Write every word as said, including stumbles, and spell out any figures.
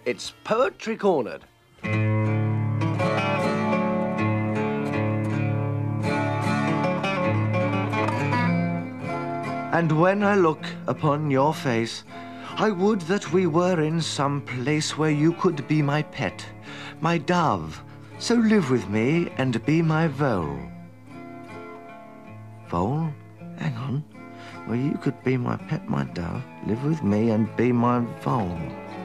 It's Poetry Cornered. And when I look upon your face, I would that we were in some place where you could be my pet, my dove. So live with me and be my vole. Vole? Hang on. Well, you could be my pet, my dove, live with me and be my vole.